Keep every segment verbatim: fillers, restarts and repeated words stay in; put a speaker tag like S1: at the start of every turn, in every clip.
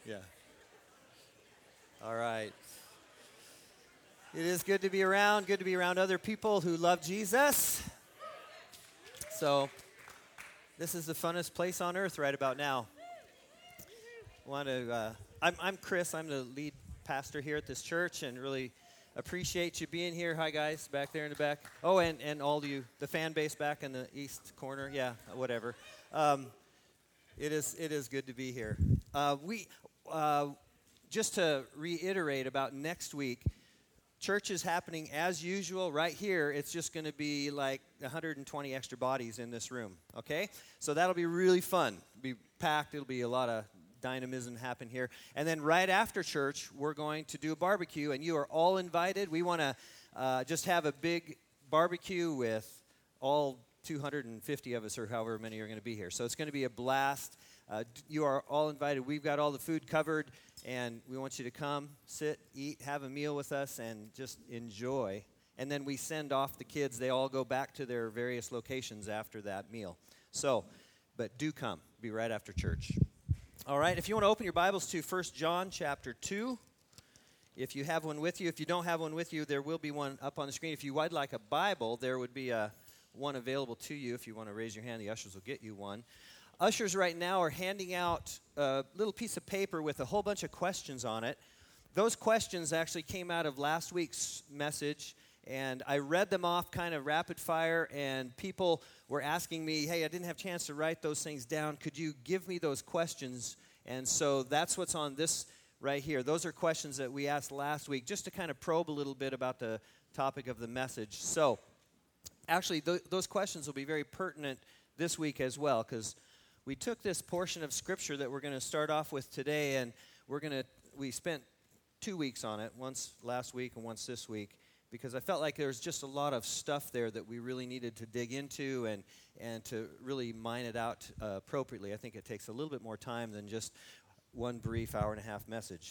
S1: Yeah. All right. It is good to be around, good to be around other people who love Jesus. So, this is the funnest place on earth right about now. Want to? Uh, I'm, I'm Chris. I'm the lead pastor here at this church, and really appreciate you being here. Hi, guys, back there in the back. Oh, and, and all of you, the fan base back in the east corner. Yeah, whatever. Um, it is it is good to be here. Uh, we uh, just to reiterate about next week. Church is happening as usual right here. It's just going to be like one hundred twenty extra bodies in this room, okay? So that'll be really fun. It'll be packed. It'll be a lot of dynamism happen here. And then right after church, we're going to do a barbecue, and you are all invited. We want to uh, just have a big barbecue with all two hundred fifty of us or however many are going to be here. So it's going to be a blast. Uh, you are all invited. We've got all the food covered. And we want you to come, sit, eat, have a meal with us, and just enjoy. And then we send off the kids. They all go back to their various locations after that meal. So, but do come. Be right after church. All right, if you want to open your Bibles to First John chapter two, if you have one with you. If you don't have one with you, there will be one up on the screen. If you would like a Bible, there would be a, one available to you. If you want to raise your hand, the ushers will get you one. Ushers right now are handing out a little piece of paper with a whole bunch of questions on it. Those questions actually came out of last week's message, and I read them off kind of rapid fire, and people were asking me, hey, I didn't have a chance to write those things down. Could you give me those questions? And so that's what's on this right here. Those are questions that we asked last week just to kind of probe a little bit about the topic of the message. So actually, th- those questions will be very pertinent this week as well, because we took this portion of Scripture that we're going to start off with today, and we're going to, we spent two weeks on it, once last week and once this week, because I felt like there was just a lot of stuff there that we really needed to dig into and, and to really mine it out uh, appropriately. I think it takes a little bit more time than just one brief hour and a half message.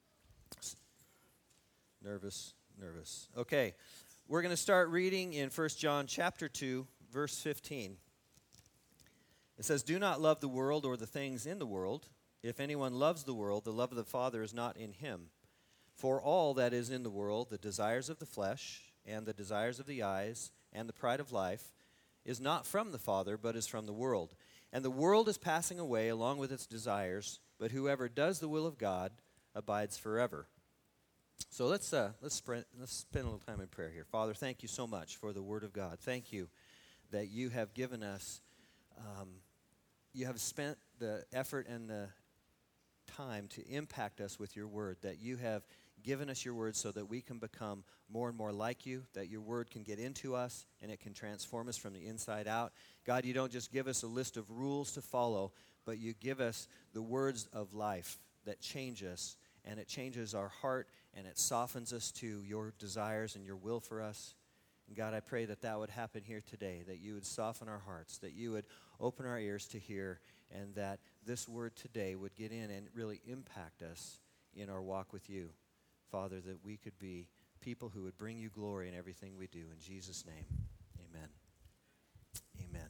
S1: Nervous, nervous. Okay, we're going to start reading in First John chapter two, verse fifteen. It says, do not love the world or the things in the world. If anyone loves the world, the love of the Father is not in him. For all that is in the world, the desires of the flesh, and the desires of the eyes, and the pride of life, is not from the Father, but is from the world. And the world is passing away along with its desires, but whoever does the will of God abides forever. So let's uh, let's, sprint, let's spend a little time in prayer here. Father, thank you so much for the Word of God. Thank you that you have given us Um, you have spent the effort and the time to impact us with your word, that you have given us your word so that we can become more and more like you, that your word can get into us and it can transform us from the inside out. God, you don't just give us a list of rules to follow, but you give us the words of life that change us, and it changes our heart and it softens us to your desires and your will for us. And God, I pray that that would happen here today, that you would soften our hearts, that you would open our ears to hear, and that this word today would get in and really impact us in our walk with you. Father, that we could be people who would bring you glory in everything we do. In Jesus' name, amen. Amen.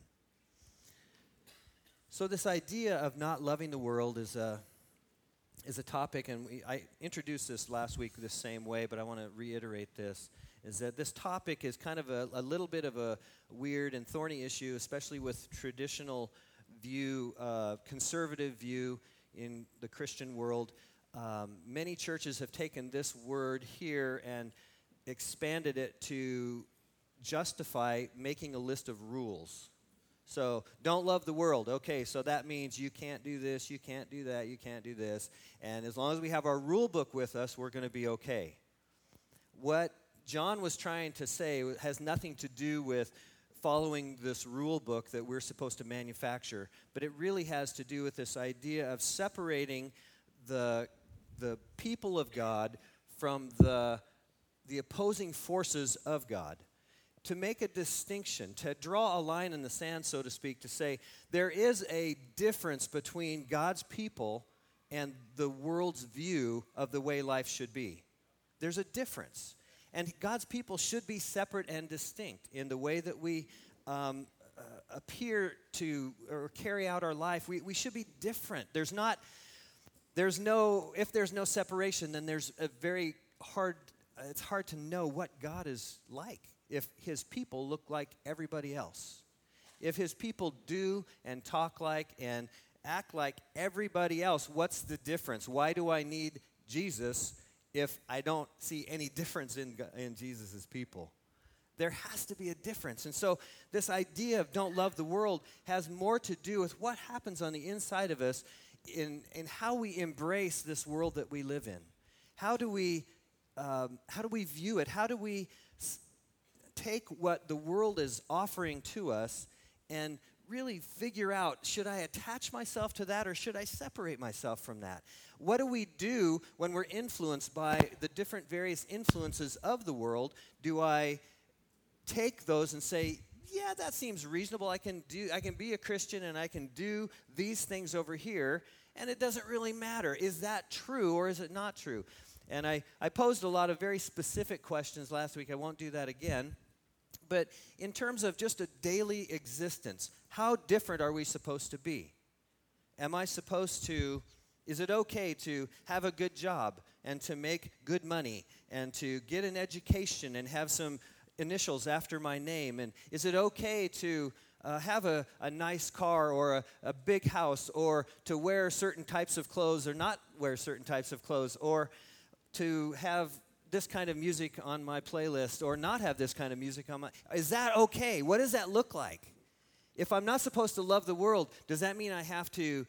S1: So this idea of not loving the world is a, is a topic, and we, I introduced this last week the same way, but I want to reiterate this. Is that this topic is kind of a, a little bit of a weird and thorny issue, especially with traditional view, uh, conservative view in the Christian world. Um, many churches have taken this word here and expanded it to justify making a list of rules. So, don't love the world. Okay, so that means you can't do this, you can't do that, you can't do this. And as long as we have our rule book with us, we're going to be okay. What John was trying to say has nothing to do with following this rule book that we're supposed to manufacture, but it really has to do with this idea of separating the, the people of God from the, the opposing forces of God. To make a distinction, to draw a line in the sand, so to speak, to say there is a difference between God's people and the world's view of the way life should be. There's a difference. And God's people should be separate and distinct in the way that we um, uh, appear to or carry out our life. We, we should be different. There's not there's no, if there's no separation, then there's a very hard, uh, it's hard to know what God is like if his people look like everybody else. If his people do and talk like and act like everybody else, what's the difference? Why do I need Jesus if I don't see any difference in, in Jesus' people? There has to be a difference. And so this idea of don't love the world has more to do with what happens on the inside of us in, in how we embrace this world that we live in. How do we, um, how do we view it? How do we s- take what the world is offering to us and really figure out, should I attach myself to that or should I separate myself from that? What do we do when we're influenced by the different various influences of the world? Do I take those and say, yeah, that seems reasonable. I can do I can be a Christian and I can do these things over here, and it doesn't really matter. Is that true or is it not true? And I, I posed a lot of very specific questions last week. I won't do that again. But in terms of just a daily existence, how different are we supposed to be? Am I supposed to, is it okay to have a good job and to make good money and to get an education and have some initials after my name? And is it okay to uh, have a, a nice car or a, a big house, or to wear certain types of clothes or not wear certain types of clothes, or to have this kind of music on my playlist or not have this kind of music on my, is that okay? What does that look like? If I'm not supposed to love the world, does that mean I have to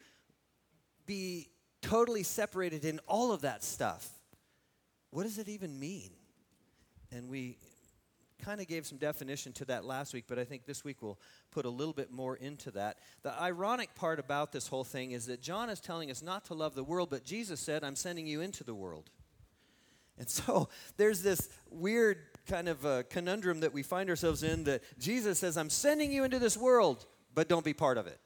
S1: be totally separated in all of that stuff? What does it even mean? And we kind of gave some definition to that last week, but I think this week we'll put a little bit more into that. The ironic part about this whole thing is that John is telling us not to love the world, but Jesus said, I'm sending you into the world. And so there's this weird kind of uh, conundrum that we find ourselves in, that Jesus says, I'm sending you into this world, but don't be part of it.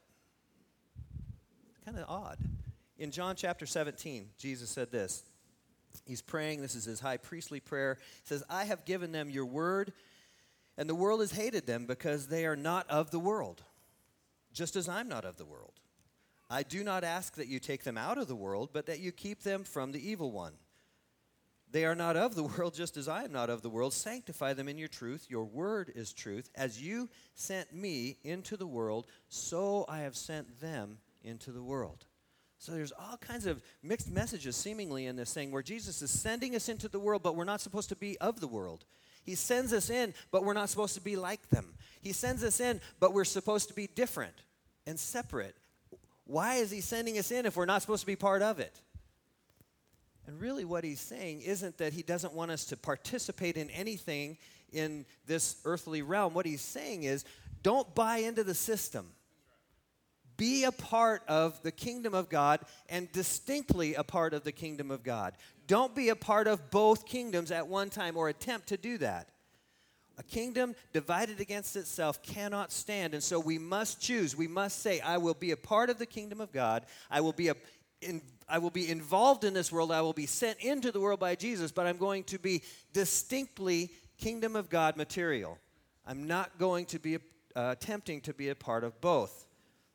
S1: Kind of odd. In John chapter seventeen, Jesus said this. He's praying. This is his high priestly prayer. He says, I have given them your word, and the world has hated them because they are not of the world, just as I'm not of the world. I do not ask that you take them out of the world, but that you keep them from the evil one. They are not of the world, just as I am not of the world. Sanctify them in your truth. Your word is truth. As you sent me into the world, so I have sent them into the world. So there's all kinds of mixed messages seemingly in this thing where Jesus is sending us into the world, but we're not supposed to be of the world. He sends us in, but we're not supposed to be like them. He sends us in, but we're supposed to be different and separate. Why is he sending us in if we're not supposed to be part of it? And really what he's saying isn't that he doesn't want us to participate in anything in this earthly realm. What he's saying is, don't buy into the system. Be a part of the kingdom of God, and distinctly a part of the kingdom of God. Don't be a part of both kingdoms at one time or attempt to do that. A kingdom divided against itself cannot stand, and so we must choose. We must say, I will be a part of the kingdom of God. I will be a In, I will be involved in this world. I will be sent into the world by Jesus, but I'm going to be distinctly kingdom of God material. I'm not going to be uh, attempting to be a part of both.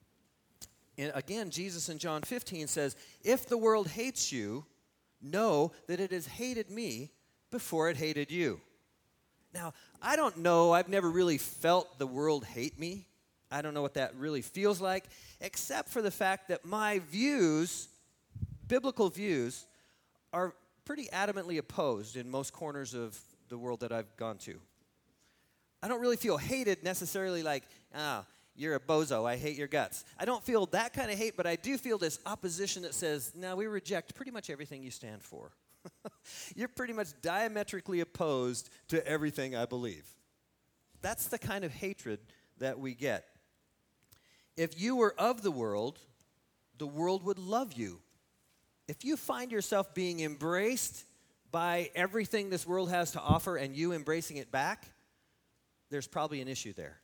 S1: And again, Jesus in John fifteen says, if the world hates you, know that it has hated me before it hated you. Now, I don't know. I've never really felt the world hate me. I don't know what that really feels like, except for the fact that my views, biblical views, are pretty adamantly opposed in most corners of the world that I've gone to. I don't really feel hated necessarily like, ah, you're a bozo, I hate your guts. I don't feel that kind of hate, but I do feel this opposition that says, no, we reject pretty much everything you stand for. You're pretty much diametrically opposed to everything I believe. That's the kind of hatred that we get. If you were of the world, the world would love you. If you find yourself being embraced by everything this world has to offer and you embracing it back, there's probably an issue there.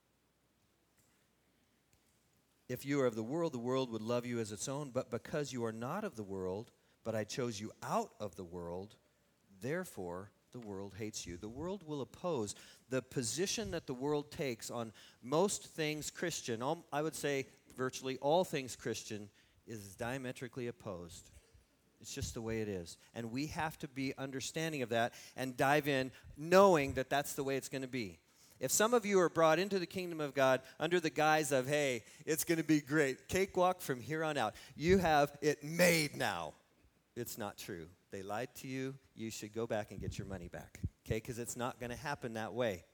S1: If you are of the world, the world would love you as its own, but because you are not of the world, but I chose you out of the world, therefore the world hates you. The world will oppose. The position that the world takes on most things Christian, all, I would say virtually all things Christian, is diametrically opposed. It's just the way it is. And we have to be understanding of that and dive in knowing that that's the way it's going to be. If some of you are brought into the kingdom of God under the guise of, hey, it's going to be great, cakewalk from here on out, you have it made now. It's not true. They lied to you. You should go back and get your money back, okay? Because it's not going to happen that way.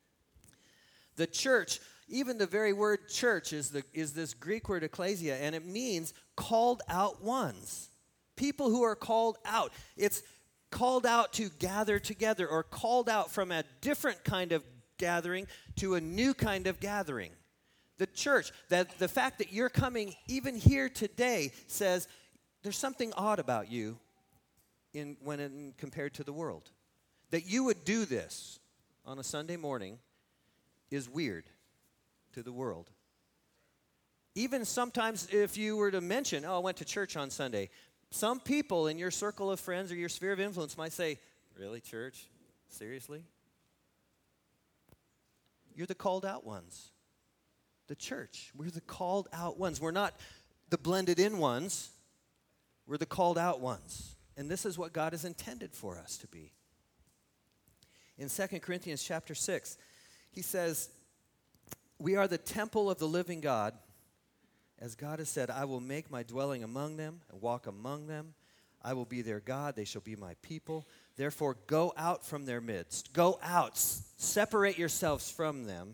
S1: The church, even the very word church is the is this Greek word ecclesia, and it means called out ones. People who are called out. It's called out to gather together, or called out from a different kind of gathering to a new kind of gathering. The church, that the fact that you're coming even here today says there's something odd about you in when in, compared to the world. That you would do this on a Sunday morning is weird to the world. Even sometimes if you were to mention, oh, I went to church on Sunday, some people in your circle of friends or your sphere of influence might say, really, church? Seriously? You're the called out ones. The church, we're the called out ones. We're not the blended in ones. We're the called out ones. And this is what God has intended for us to be. In Second Corinthians chapter six, he says, we are the temple of the living God. As God has said, I will make my dwelling among them and walk among them. I will be their God. They shall be my people. Therefore, go out from their midst. Go out. S- separate yourselves from them,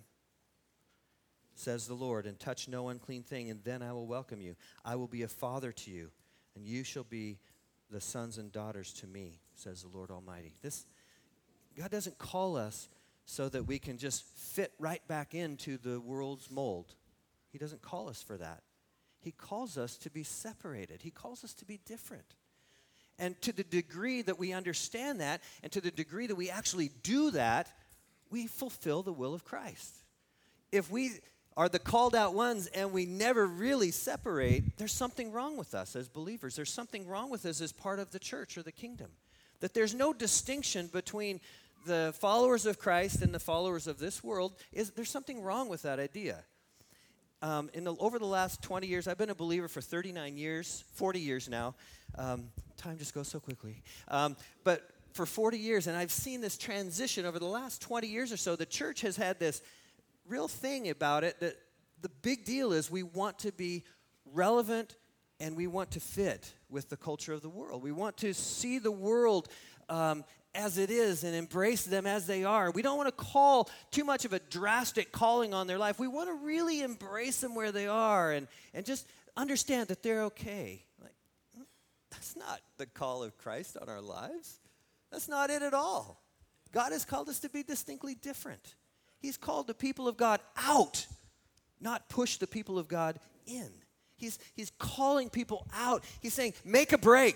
S1: says the Lord, and touch no unclean thing, and then I will welcome you. I will be a father to you, and you shall be the sons and daughters to me, says the Lord Almighty. This, God doesn't call us so that we can just fit right back into the world's mold. He doesn't call us for that. He calls us to be separated. He calls us to be different. And to the degree that we understand that, and to the degree that we actually do that, we fulfill the will of Christ. If we are the called out ones and we never really separate, there's something wrong with us as believers. There's something wrong with us as part of the church or the kingdom. That there's no distinction between the followers of Christ and the followers of this world. Is there's something wrong with that idea. Um, in the, over the last twenty years, I've been a believer for thirty-nine years, forty years now. Um, time just goes so quickly. Um, but for forty years, and I've seen this transition over the last twenty years or so. The church has had this real thing about it that the big deal is we want to be relevant and we want to fit with the culture of the world. We want to see the world um, as it is and embrace them as they are. We don't want to call too much of a drastic calling on their life. We want to really embrace them where they are and, and just understand that they're okay. Like, that's not the call of Christ on our lives. That's not it at all. God has called us to be distinctly different. He's called the people of God out, not push the people of God in. He's, he's calling people out. He's saying, make a break.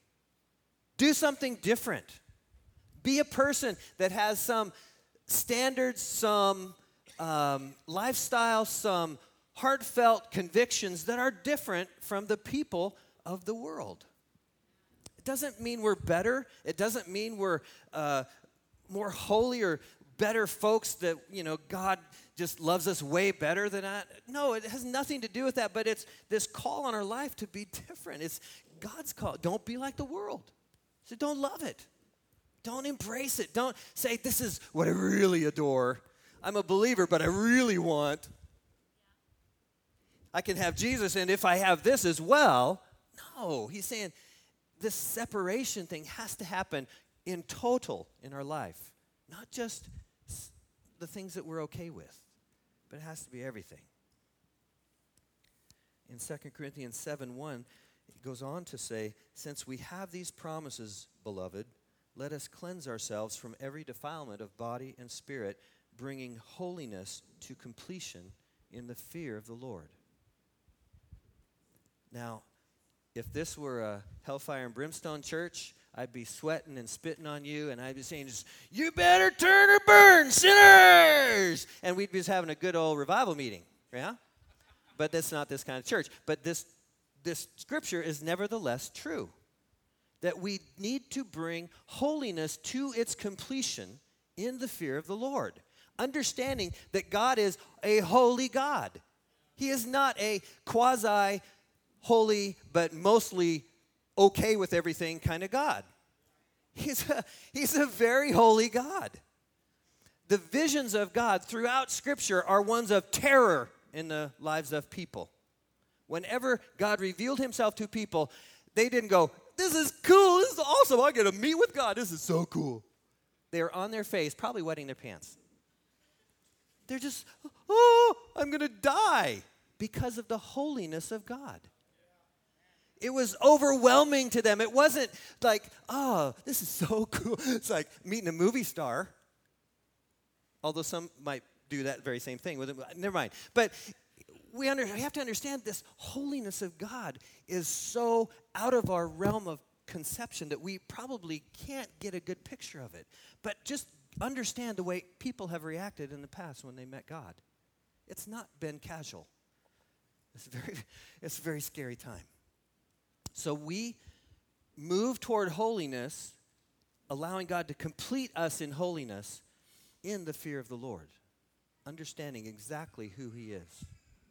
S1: Do something different. Be a person that has some standards, some um, lifestyle, some heartfelt convictions that are different from the people of the world. It doesn't mean we're better. It doesn't mean we're uh, more holy or better folks that, you know, God just loves us way better than that. No, it has nothing to do with that, but it's this call on our life to be different. It's God's call. Don't be like the world. So don't love it. Don't embrace it. Don't say, this is what I really adore. I'm a believer, but I really want. I can have Jesus, and if I have this as well, no. He's saying this separation thing has to happen in total in our life. Not just the things that we're okay with, but it has to be everything. In Second Corinthians seven one, it goes on to say, since we have these promises, beloved, let us cleanse ourselves from every defilement of body and spirit, bringing holiness to completion in the fear of the Lord. Now, if this were a hellfire and brimstone church, I'd be sweating and spitting on you, and I'd be saying, just, you better turn or burn, sinners! And we'd be just having a good old revival meeting, yeah? But that's not this kind of church. But this, this scripture is nevertheless true. That we need to bring holiness to its completion in the fear of the Lord. Understanding that God is a holy God. He is not a quasi-holy but mostly okay with everything kind of God. He's a, he's a very holy God. The visions of God throughout Scripture are ones of terror in the lives of people. Whenever God revealed himself to people, they didn't go, this is cool, this is awesome, I get to meet with God, this is so cool. They were on their face, probably wetting their pants. They're just, oh, I'm going to die because of the holiness of God. It was overwhelming to them. It wasn't like, oh, this is so cool. It's like meeting a movie star. Although some might do that very same thing with it. Never mind. But we, under, we have to understand this holiness of God is so out of our realm of conception that we probably can't get a good picture of it. But just understand the way people have reacted in the past when they met God. It's not been casual. It's very, it's a very scary time. So we move toward holiness, allowing God to complete us in holiness in the fear of the Lord, understanding exactly who he is.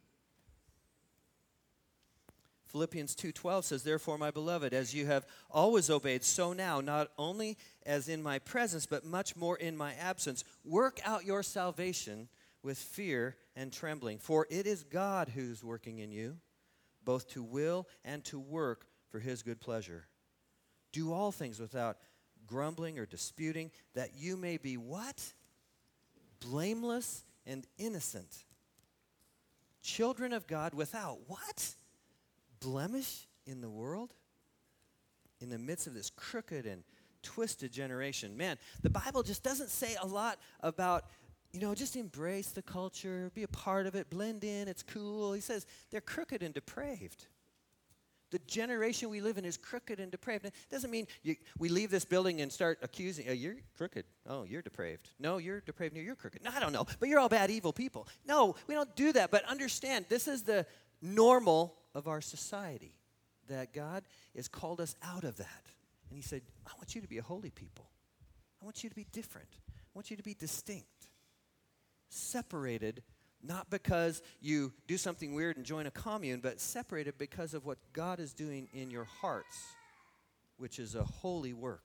S1: Philippians two twelve says, therefore, my beloved, as you have always obeyed, so now, not only as in my presence, but much more in my absence, work out your salvation with fear and trembling. For it is God who's working in you, both to will and to work for his good pleasure. Do all things without grumbling or disputing, that you may be what? Blameless and innocent. Children of God without what? Blemish in the world? In the midst of this crooked and twisted generation. Man, the Bible just doesn't say a lot about, you know, just embrace the culture, be a part of it, blend in, it's cool. He says they're crooked and depraved. The generation we live in is crooked and depraved. It doesn't mean you, we leave this building and start accusing, oh, you're crooked. Oh, you're depraved. No, you're depraved. No, you're crooked. No, I don't know. But you're all bad, evil people. No, we don't do that. But understand, this is the normal of our society, that God has called us out of that. And he said, I want you to be a holy people. I want you to be different. I want you to be distinct. Separated, not because you do something weird and join a commune, but separated because of what God is doing in your hearts, which is a holy work.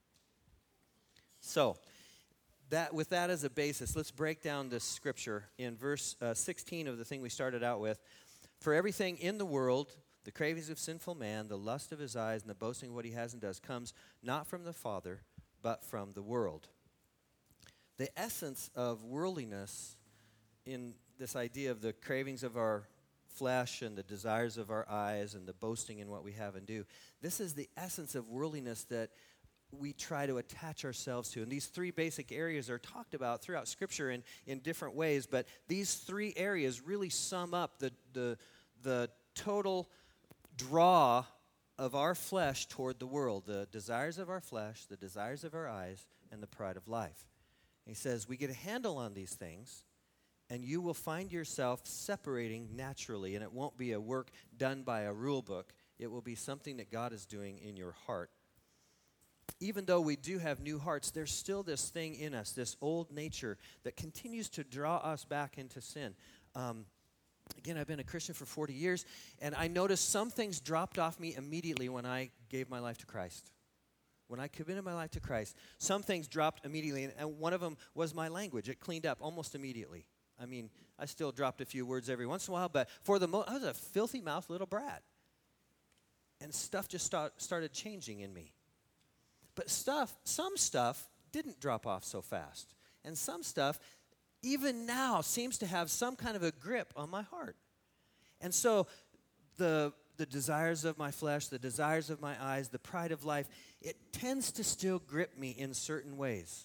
S1: So, that with that as a basis, let's break down this scripture in verse uh, sixteen of the thing we started out with. For everything in the world, the cravings of sinful man, the lust of his eyes, and the boasting of what he has and does, comes not from the Father, but from the world. The essence of worldliness in this idea of the cravings of our flesh and the desires of our eyes and the boasting in what we have and do, this is the essence of worldliness that we try to attach ourselves to. And these three basic areas are talked about throughout Scripture in, in different ways, but these three areas really sum up the, the, the total draw of our flesh toward the world, the desires of our flesh, the desires of our eyes, and the pride of life. He says, we get a handle on these things, and you will find yourself separating naturally, and it won't be a work done by a rule book. It will be something that God is doing in your heart. Even though we do have new hearts, there's still this thing in us, this old nature that continues to draw us back into sin. Um, again, I've been a Christian for forty years, and I noticed some things dropped off me immediately when I gave my life to Christ. When I committed my life to Christ, some things dropped immediately, and, and one of them was my language. It cleaned up almost immediately. I mean, I still dropped a few words every once in a while, but for the most, I was a filthy-mouthed little brat. And stuff just start, started changing in me. But stuff, some stuff didn't drop off so fast. And some stuff, even now, seems to have some kind of a grip on my heart. And so the, the desires of my flesh, the desires of my eyes, the pride of life, it tends to still grip me in certain ways.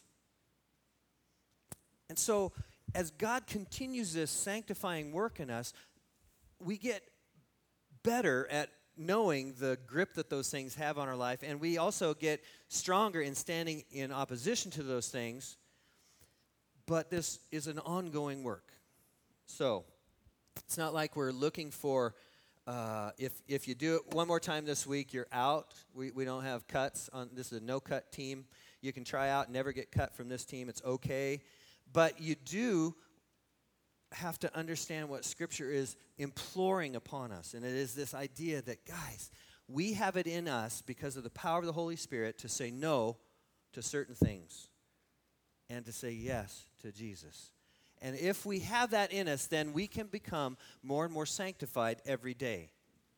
S1: And so as God continues this sanctifying work in us, we get better at knowing the grip that those things have on our life, and we also get stronger in standing in opposition to those things, but this is an ongoing work. So, it's not like we're looking for, uh, if if you do it one more time this week, you're out. We, we don't have cuts. on This is a no-cut team. You can try out, never get cut from this team. It's okay. But you do have to understand what Scripture is imploring upon us. And it is this idea that, guys, We have it in us because of the power of the Holy Spirit to say no to certain things and to say yes to Jesus. And if we have that in us, then we can become more and more sanctified every day.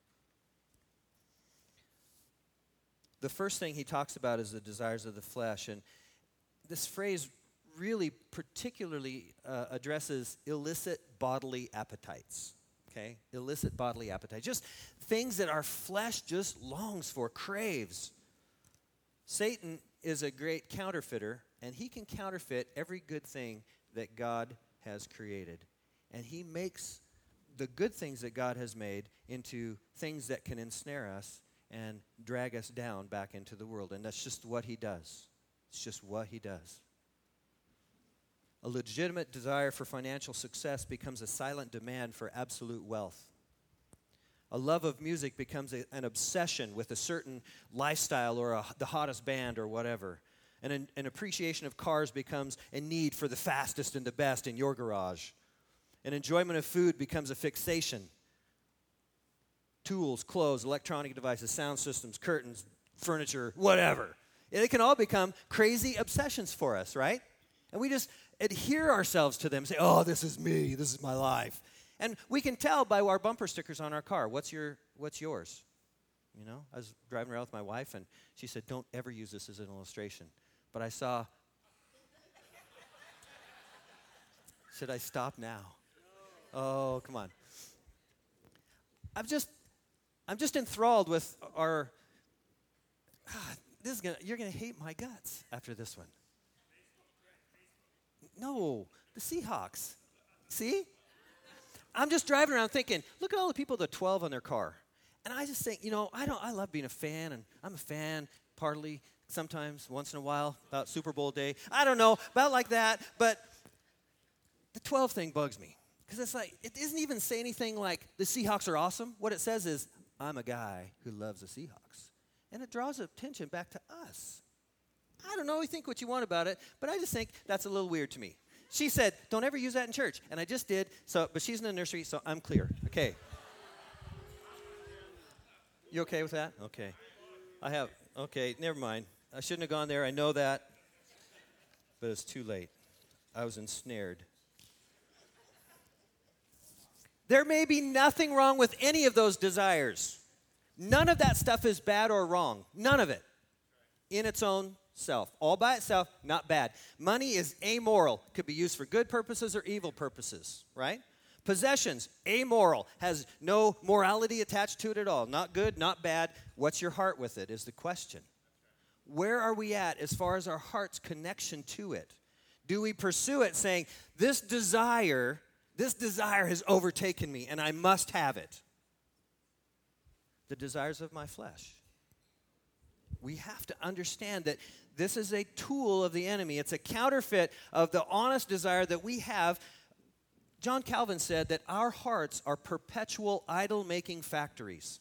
S1: The first thing he talks about is the desires of the flesh. And this phrase really particularly uh, addresses illicit bodily appetites. Okay? Illicit bodily appetites. Just things that our flesh just longs for, craves. Satan is a great counterfeiter, and he can counterfeit every good thing that God has created. And he makes the good things that God has made into things that can ensnare us and drag us down back into the world. And that's just what he does. It's just what he does. A legitimate desire for financial success becomes a silent demand for absolute wealth. A love of music becomes a, an obsession with a certain lifestyle or a, the hottest band or whatever. And an, an appreciation of cars becomes a need for the fastest and the best in your garage. An enjoyment of food becomes a fixation. Tools, clothes, electronic devices, sound systems, curtains, furniture, whatever. And it can all become crazy obsessions for us, right? And we just adhere ourselves to them and say, oh, this is me, this is my life. And we can tell by our bumper stickers on our car, what's your, what's yours? You know, I was driving around with my wife, and she said, don't ever use this as an illustration. But I saw, should I stop now? Oh, come on. I'm just, I'm just enthralled with our, ah, this is gonna, you're gonna hate my guts after this one. No, the Seahawks. See? I'm just driving around thinking, look at all the people with a twelve on their car. And I just think, you know, I don't. I love being a fan, and I'm a fan partly sometimes, once in a while, about Super Bowl day. I don't know, about like that. But the twelve thing bugs me. Because it's like, it doesn't even say anything like, the Seahawks are awesome. What it says is, I'm a guy who loves the Seahawks. And it draws attention back to us. I don't know, you think what you want about it, but I just think that's a little weird to me. She said, don't ever use that in church. And I just did, so but she's in the nursery, so I'm clear. Okay. You okay with that? Okay. I have, okay, never mind. I shouldn't have gone there, I know that. But it's too late. I was ensnared. There may be nothing wrong with any of those desires. None of that stuff is bad or wrong. None of it. In its own self. All by itself, not bad. Money is amoral. Could be used for good purposes or evil purposes, right? Possessions, amoral. Has no morality attached to it at all. Not good, not bad. What's your heart with it is the question. Where are we at as far as our heart's connection to it? Do we pursue it saying, this desire, this desire has overtaken me and I must have it? The desires of my flesh. We have to understand that this is a tool of the enemy. It's a counterfeit of the honest desire that we have. John Calvin said that our hearts are perpetual idol-making factories.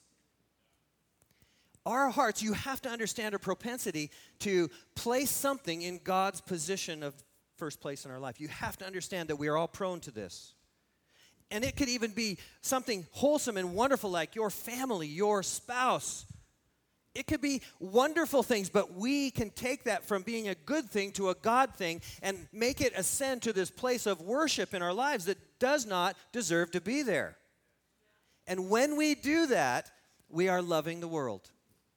S1: Our hearts, you have to understand a propensity to place something in God's position of first place in our life. You have to understand that we are all prone to this. And it could even be something wholesome and wonderful like your family, your spouse. It could be wonderful things, but we can take that from being a good thing to a God thing and make it ascend to this place of worship in our lives that does not deserve to be there. And when we do that, we are loving the world.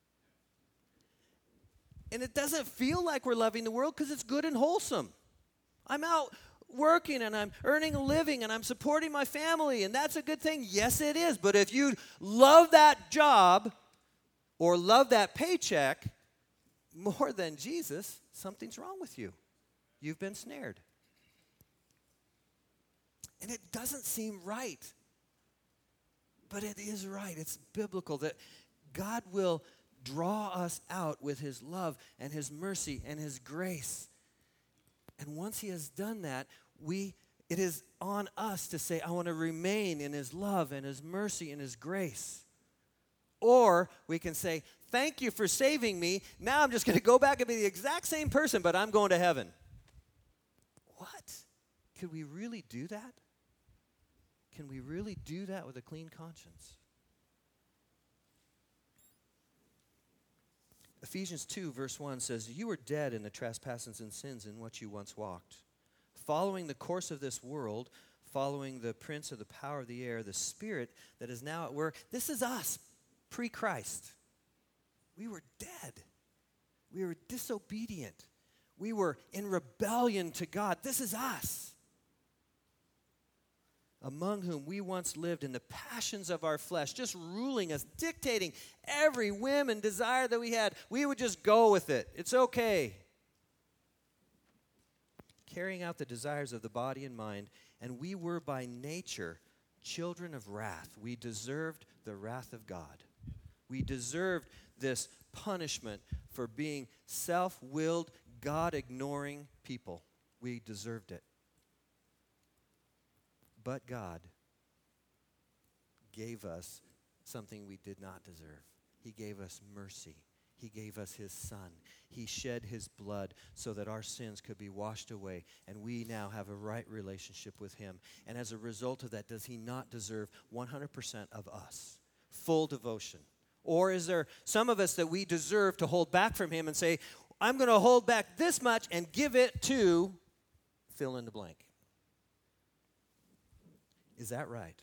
S1: And it doesn't feel like we're loving the world because it's good and wholesome. I'm out working and I'm earning a living and I'm supporting my family, and that's a good thing. Yes, it is. But if you love that job or love that paycheck more than Jesus, something's wrong with you. You've been snared. And it doesn't seem right. But it is right. It's biblical that God will draw us out with his love and his mercy and his grace. And once he has done that, we it is on us to say, I want to remain in his love and his mercy and his grace. Or we can say, thank you for saving me. Now I'm just going to go back and be the exact same person, but I'm going to heaven. What? Could we really do that? Can we really do that with a clean conscience? Ephesians two, verse one says, "You were dead in the trespasses and sins in which you once walked, following the course of this world, following the prince of the power of the air, the spirit that is now at work." This is us, pre-Christ. We were dead. We were disobedient. We were in rebellion to God. This is us. "Among whom we once lived in the passions of our flesh," just ruling us, dictating every whim and desire that we had. We would just go with it. It's okay. "Carrying out the desires of the body and mind, and we were by nature children of wrath." We deserved the wrath of God. We deserved this punishment for being self-willed, God-ignoring people. We deserved it. But God gave us something we did not deserve. He gave us mercy. He gave us his son. He shed his blood so that our sins could be washed away, and we now have a right relationship with him. And as a result of that, does he not deserve one hundred percent of us? Full devotion. Or is there some of us that we deserve to hold back from him and say, "I'm going to hold back this much and give it to," fill in the blank? Is that right?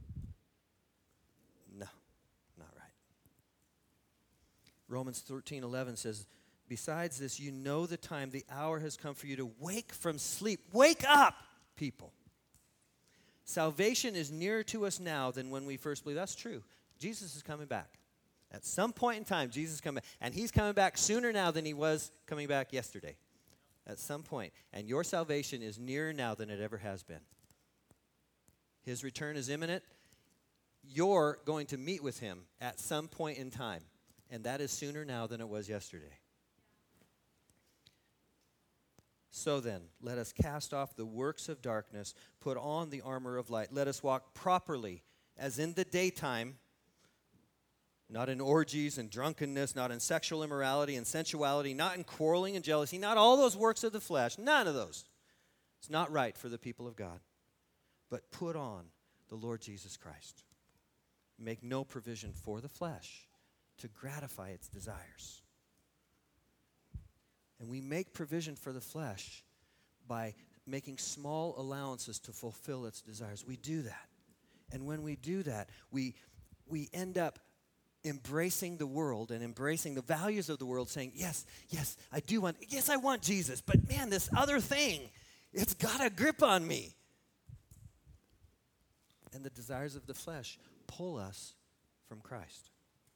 S1: No, not right. Romans thirteen eleven says, "Besides this, you know the time, the hour has come for you to wake from sleep." Wake up, people. "Salvation is nearer to us now than when we first believed." That's true. Jesus is coming back. At some point in time, Jesus is coming back. And he's coming back sooner now than he was coming back yesterday. At some point. And your salvation is nearer now than it ever has been. His return is imminent. You're going to meet with him at some point in time. And that is sooner now than it was yesterday. "So then, let us cast off the works of darkness, put on the armor of light. Let us walk properly, as in the daytime, not in orgies and drunkenness, not in sexual immorality and sensuality, not in quarreling and jealousy," not all those works of the flesh, none of those. It's not right for the people of God. "But put on the Lord Jesus Christ. Make no provision for the flesh to gratify its desires." And we make provision for the flesh by making small allowances to fulfill its desires. We do that. And when we do that, we, we end up embracing the world and embracing the values of the world, saying, yes, yes, I do want, yes, I want Jesus, but man, this other thing, it's got a grip on me. And the desires of the flesh pull us from Christ.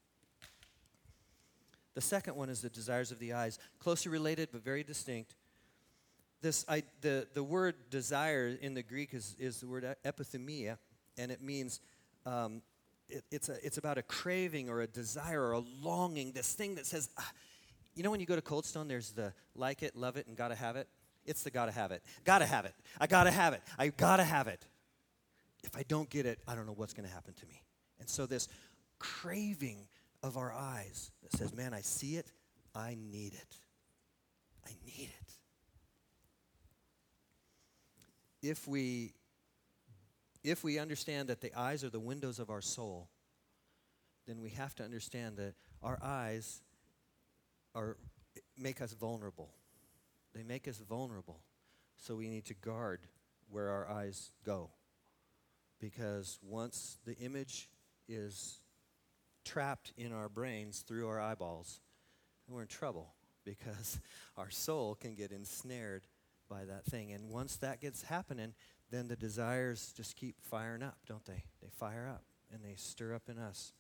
S1: The second one is the desires of the eyes, closely related but very distinct. This, I, the, the word desire in the Greek is, is the word epithumia, and it means um, it, it's, a, it's about a craving or a desire or a longing, this thing that says, ah. You know when you go to Cold Stone, there's the like it, love it, and gotta have it? It's the gotta have it. Gotta have it. I gotta have it. I gotta have it. If I don't get it, I don't know what's going to happen to me. And so this craving of our eyes that says, man, I see it, I need it. I need it. If we, if we understand that the eyes are the windows of our soul, then we have to understand that our eyes are make us vulnerable. They make us vulnerable. So we need to guard where our eyes go. Because once the image is trapped in our brains through our eyeballs, we're in trouble because our soul can get ensnared by that thing. And once that gets happening, then the desires just keep firing up, don't they? They fire up and they stir up in us.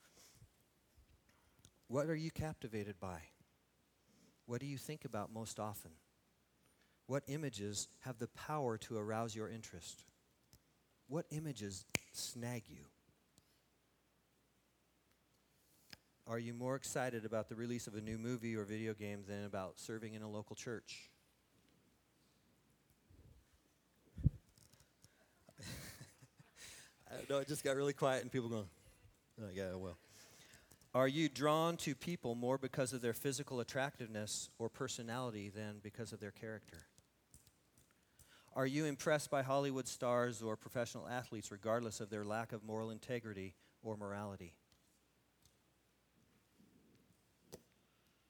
S1: What are you captivated by? What do you think about most often? What images have the power to arouse your interest? What images snag you? Are you more excited about the release of a new movie or video game than about serving in a local church? I don't know, it just got really quiet and people going, oh, yeah, well. Are you drawn to people more because of their physical attractiveness or personality than because of their character? Are you impressed by Hollywood stars or professional athletes regardless of their lack of moral integrity or morality?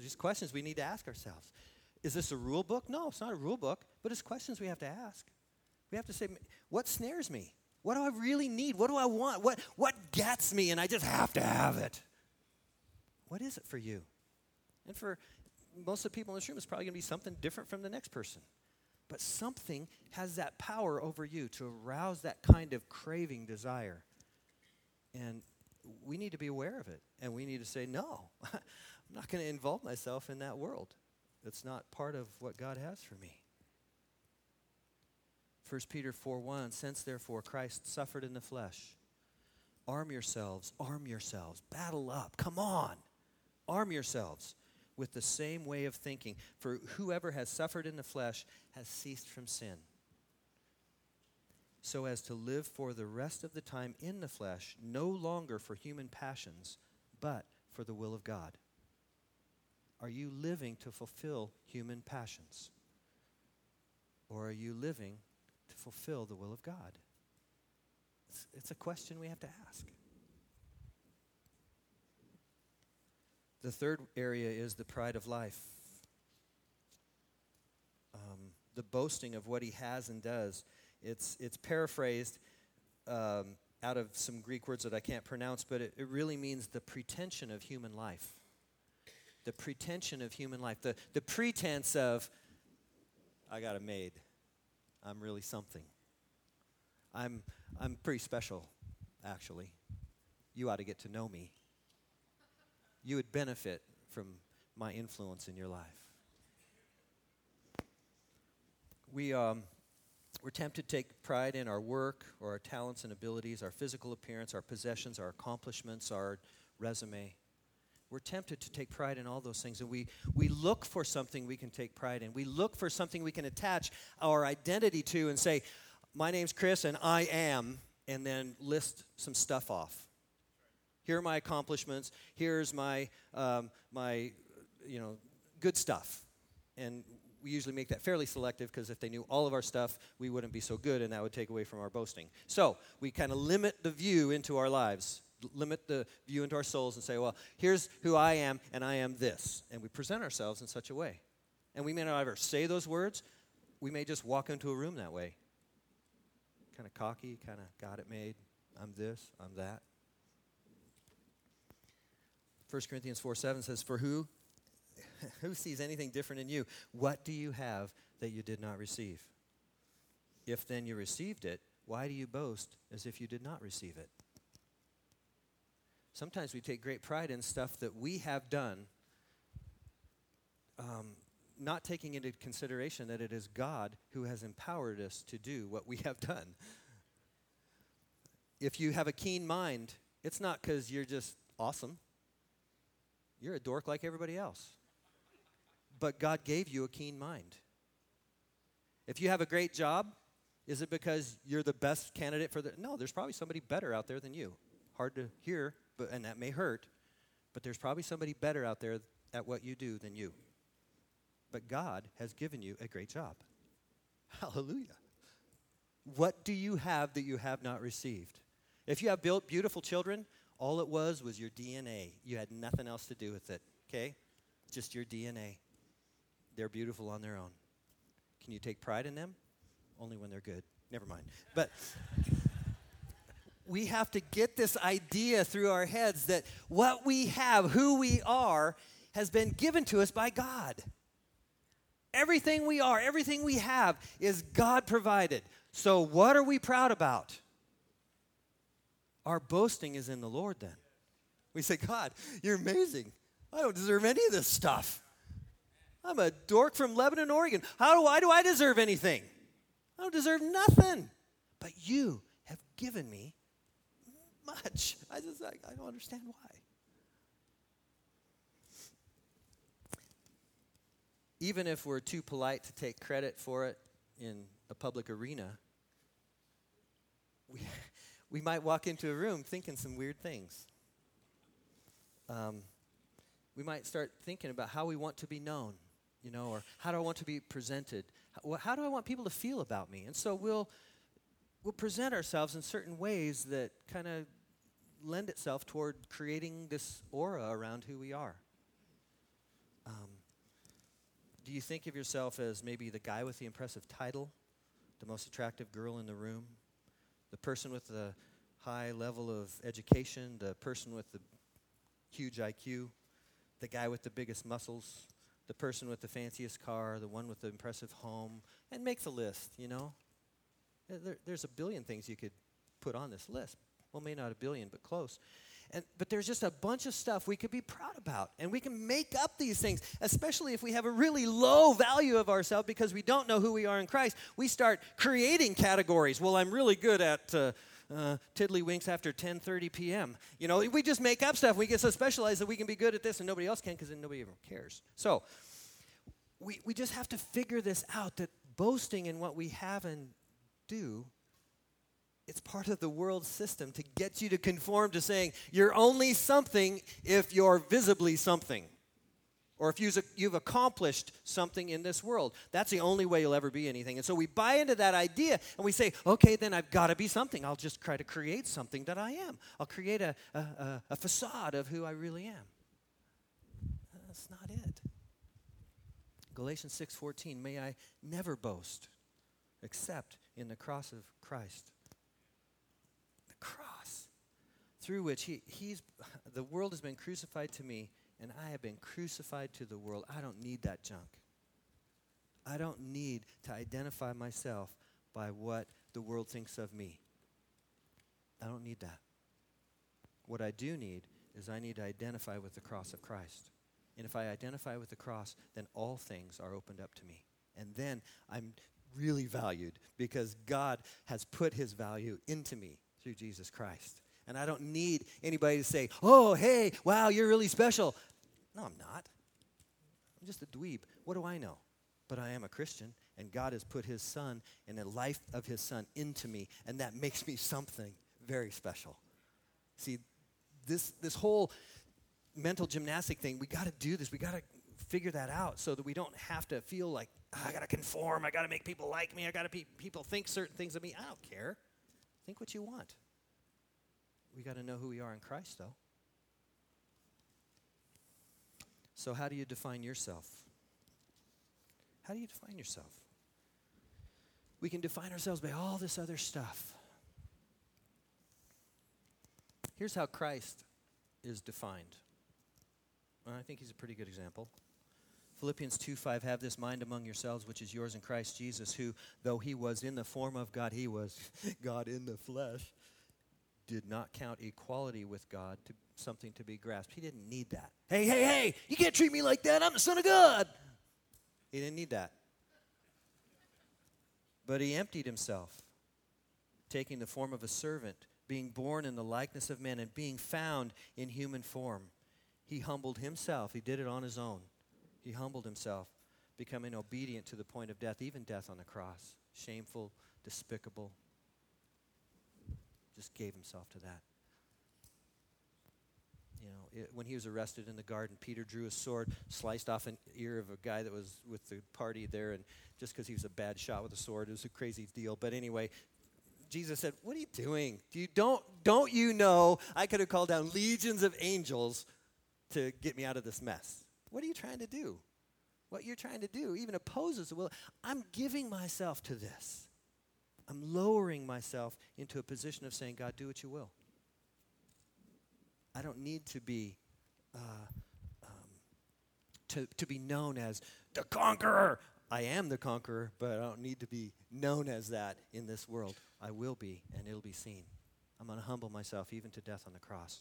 S1: just questions we need to ask ourselves. Is this a rule book? No, it's not a rule book, but it's questions we have to ask. We have to say, what snares me? What do I really need? What do I want? What, what gets me and I just have to have it? What is it for you? And for most of the people in this room, it's probably going to be something different from the next person. But something has that power over you to arouse that kind of craving desire. And we need to be aware of it. And we need to say, no, I'm not going to involve myself in that world. It's not part of what God has for me. First Peter four one, since therefore Christ suffered in the flesh, arm yourselves, arm yourselves, battle up, come on, arm yourselves with the same way of thinking. For whoever has suffered in the flesh has ceased from sin, so as to live for the rest of the time in the flesh, no longer for human passions, but for the will of God. Are you living to fulfill human passions? Or are you living to fulfill the will of God? It's, it's a question we have to ask. The third area is the pride of life. Um, the boasting of what he has and does. It's, it's paraphrased um, out of some Greek words that I can't pronounce, but it, it really means the pretension of human life. The pretension of human life. The, the pretense of, I got a maid. I'm really something. I'm, I'm pretty special, actually. You ought to get to know me. You would benefit from my influence in your life. We, um, we're tempted to take pride in our work or our talents and abilities, our physical appearance, our possessions, our accomplishments, our resume. We're tempted to take pride in all those things, and we, we look for something we can take pride in. We look for something we can attach our identity to and say, my name's Chris, and I am, and then list some stuff off. Here are my accomplishments. Here's my, um, my you know, good stuff. And we usually make that fairly selective because if they knew all of our stuff, we wouldn't be so good, and that would take away from our boasting. So we kind of limit the view into our lives. Limit the view into our souls and say, well, here's who I am, and I am this. And we present ourselves in such a way. And we may not ever say those words. We may just walk into a room that way. Kind of cocky, kind of got it made. I'm this, I'm that. First Corinthians four seven says, for who, who sees anything different in you? What do you have that you did not receive? If then you received it, why do you boast as if you did not receive it? Sometimes we take great pride in stuff that we have done, um, not taking into consideration that it is God who has empowered us to do what we have done. If you have a keen mind, it's not because you're just awesome. You're a dork like everybody else. But God gave you a keen mind. If you have a great job, is it because you're the best candidate for the... No, there's probably somebody better out there than you. Hard to hear. But, and that may hurt, but there's probably somebody better out there at what you do than you. But God has given you a great job. Hallelujah. What do you have that you have not received? If you have built beautiful children, all it was was your D N A. You had nothing else to do with it, okay? Just your D N A. They're beautiful on their own. Can you take pride in them? Only when they're good. Never mind. But... we have to get this idea through our heads that what we have, who we are, has been given to us by God. Everything we are, everything we have is God provided. So what are we proud about? Our boasting is in the Lord then. We say, God, you're amazing. I don't deserve any of this stuff. I'm a dork from Lebanon, Oregon. How do why do I deserve anything? I don't deserve nothing. But you have given me much. I just, I, I don't understand why. Even if we're too polite to take credit for it in a public arena, we, we might walk into a room thinking some weird things. Um, we might start thinking about how we want to be known, you know, or how do I want to be presented? How, how do I want people to feel about me? And so we'll we'll present ourselves in certain ways that kind of lend itself toward creating this aura around who we are. Um, you think of yourself as maybe the guy with the impressive title, the most attractive girl in the room, the person with the high level of education, the person with the huge I Q, the guy with the biggest muscles, the person with the fanciest car, the one with the impressive home, and make the list, you know? There, there's a billion things you could put on this list. Well, maybe not a billion, but close. And, but there's just a bunch of stuff we could be proud about. And we can make up these things, especially if we have a really low value of ourselves because we don't know who we are in Christ. We start creating categories. Well, I'm really good at uh, uh, tiddlywinks after ten thirty p.m. You know, we just make up stuff. We get so specialized that we can be good at this and nobody else can because then nobody even cares. So we, we just have to figure this out, that boasting in what we have and do, it's part of the world system to get you to conform to saying you're only something if you're visibly something. Or if you've, you've accomplished something in this world. That's the only way you'll ever be anything. And so we buy into that idea and we say, okay, then I've got to be something. I'll just try to create something that I am. I'll create a, a, a, a facade of who I really am. That's not it. Galatians six fourteen, may I never boast except in the cross of Christ. Cross through which he, he's the world has been crucified to me and I have been crucified to the world. I don't need that junk. I don't need to identify myself by what the world thinks of me. I don't need that. What I do need is I need to identify with the cross of Christ. And if I identify with the cross, then all things are opened up to me. And then I'm really valued because God has put his value into me through Jesus Christ. And I don't need anybody to say, oh, hey, wow, you're really special. No, I'm not. I'm just a dweeb. What do I know? But I am a Christian, and God has put his son and the life of his son into me, and that makes me something very special. See, this this whole mental gymnastic thing, we got to do this. We got to figure that out so that we don't have to feel like, oh, I got to conform. I got to make people like me. I got to pe- people think certain things of me. I don't care. Think what you want. We got to know who we are in Christ, though. So how do you define yourself? How do you define yourself? We can define ourselves by all this other stuff. Here's how Christ is defined. Well, I think he's a pretty good example. Philippians two five, have this mind among yourselves, which is yours in Christ Jesus, who, though he was in the form of God, he was God in the flesh, did not count equality with God to something to be grasped. He didn't need that. Hey, hey, hey, you can't treat me like that. I'm the Son of God. He didn't need that. But he emptied himself, taking the form of a servant, being born in the likeness of men, and being found in human form. He humbled himself. He did it on his own. He humbled himself, becoming obedient to the point of death, even death on the cross. Shameful, despicable. Just gave himself to that. You know, it, when he was arrested in the garden, Peter drew his sword, sliced off an ear of a guy that was with the party there, and just because he was a bad shot with a sword, it was a crazy deal. But anyway, Jesus said, what are you doing? Do you don't, don't you know I could have called down legions of angels to get me out of this mess? What are you trying to do? What you're trying to do even opposes the will. I'm giving myself to this. I'm lowering myself into a position of saying, God, do what you will. I don't need to be uh, um, to, to be known as the conqueror. I am the conqueror, but I don't need to be known as that in this world. I will be, and it'll be seen. I'm going to humble myself even to death on the cross.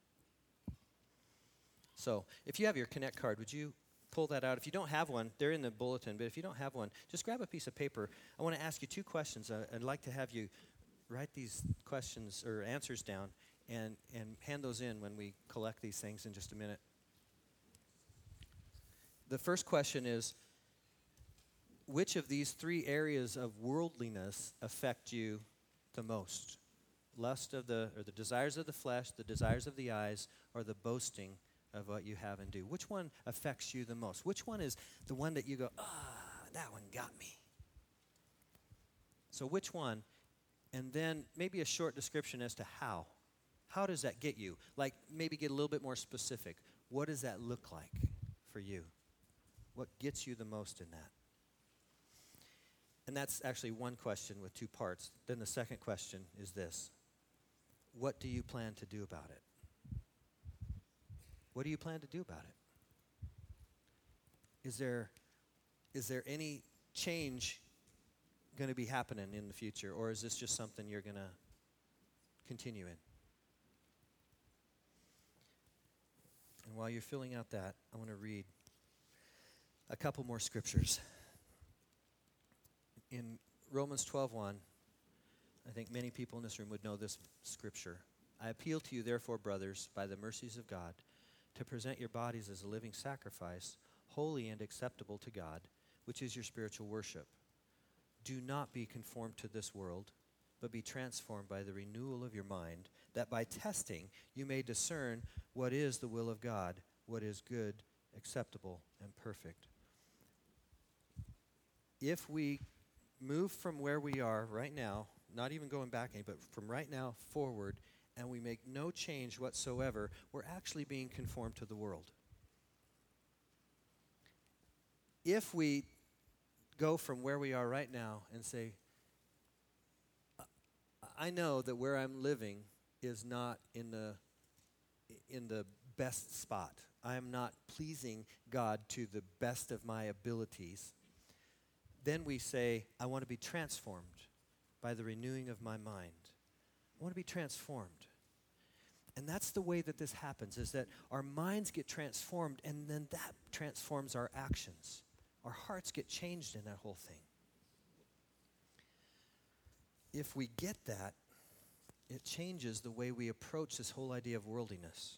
S1: So if you have your Connect card, would you pull that out? If you don't have one, they're in the bulletin, but if you don't have one, just grab a piece of paper. I want to ask you two questions. Uh, I'd like to have you write these questions or answers down and, and hand those in when we collect these things in just a minute. The first question is, which of these three areas of worldliness affect you the most? Lust of the, or the desires of the flesh, the desires of the eyes, or the boasting of what you have and do? Which one affects you the most? Which one is the one that you go, ah, that one got me? So which one? And then maybe a short description as to how. How does that get you? Like maybe get a little bit more specific. What does that look like for you? What gets you the most in that? And that's actually one question with two parts. Then the second question is this. What do you plan to do about it? What do you plan to do about it? Is there, is there any change going to be happening in the future, or is this just something you're going to continue in? And while you're filling out that, I want to read a couple more scriptures. In Romans twelve one, I think many people in this room would know this scripture. I appeal to you, therefore, brothers, by the mercies of God, to present your bodies as a living sacrifice, holy and acceptable to God, which is your spiritual worship. Do not be conformed to this world, but be transformed by the renewal of your mind, that by testing you may discern what is the will of God, what is good, acceptable, and perfect. If we move from where we are right now, not even going back any, but from right now forward, and we make no change whatsoever, we're actually being conformed to the world. If we go from where we are right now and say, I know that where I'm living is not in the in the best spot. I am not pleasing God to the best of my abilities. Then we say, I want to be transformed by the renewing of my mind. I want to be transformed. And that's the way that this happens, is that our minds get transformed, and then that transforms our actions. Our hearts get changed in that whole thing. If we get that, it changes the way we approach this whole idea of worldliness.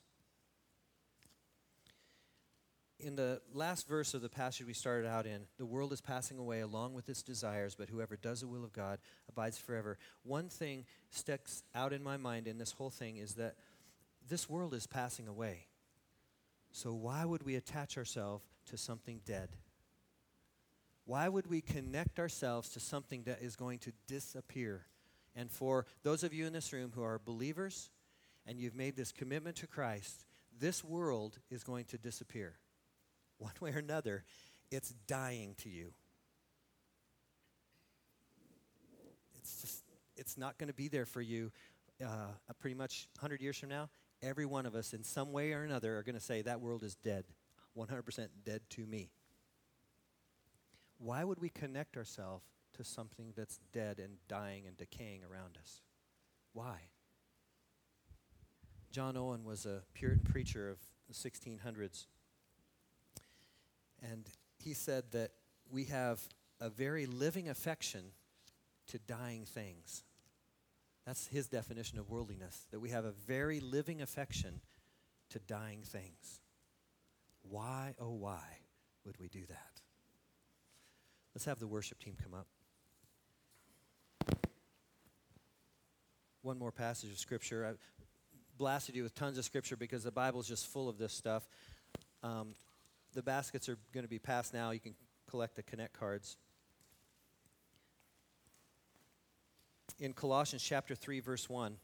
S1: In the last verse of the passage we started out in, the world is passing away along with its desires, but whoever does the will of God abides forever. One thing sticks out in my mind in this whole thing is that this world is passing away. So why would we attach ourselves to something dead? Why would we connect ourselves to something that is going to disappear? And for those of you in this room who are believers and you've made this commitment to Christ, this world is going to disappear. One way or another, it's dying to you. It's just, it's not going to be there for you uh, pretty much one hundred years from now. Every one of us in some way or another are going to say that world is dead, one hundred percent dead to me. Why would we connect ourselves to something that's dead and dying and decaying around us? Why? John Owen was a Puritan preacher of the sixteen hundreds. And he said that we have a very living affection to dying things. That's his definition of worldliness, that we have a very living affection to dying things. Why, oh why, would we do that? Let's have the worship team come up. One more passage of Scripture. I blasted you with tons of Scripture because the Bible is just full of this stuff. Um, the baskets are going to be passed now. You can collect the Connect cards. In Colossians chapter three, verse one,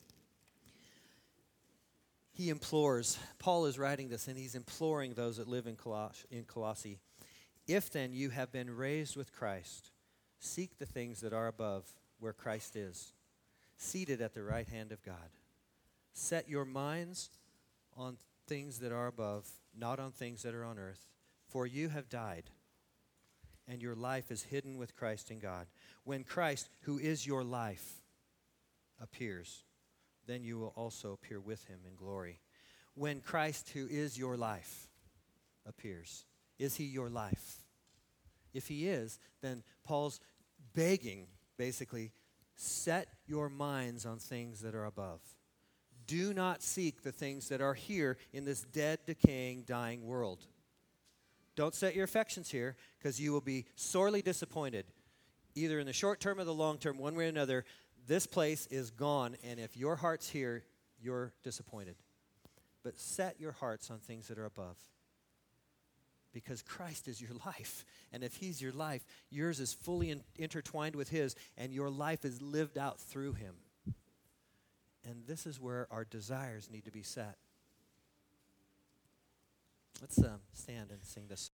S1: he implores, Paul is writing this, and he's imploring those that live in, Coloss- in Colossae, if then you have been raised with Christ, seek the things that are above, where Christ is, seated at the right hand of God. Set your minds on things that are above, not on things that are on earth, for you have died, and your life is hidden with Christ in God. When Christ, who is your life, appears, then you will also appear with him in glory. When Christ, who is your life, appears, is he your life? If he is, then Paul's begging, basically, set your minds on things that are above. Do not seek the things that are here in this dead, decaying, dying world. Don't set your affections here, because you will be sorely disappointed. Either in the short term or the long term, one way or another, this place is gone, and if your heart's here, you're disappointed. But set your hearts on things that are above, because Christ is your life. And if he's your life, yours is fully in, intertwined with his, and your life is lived out through him. And this is where our desires need to be set. Let's um, stand and sing this.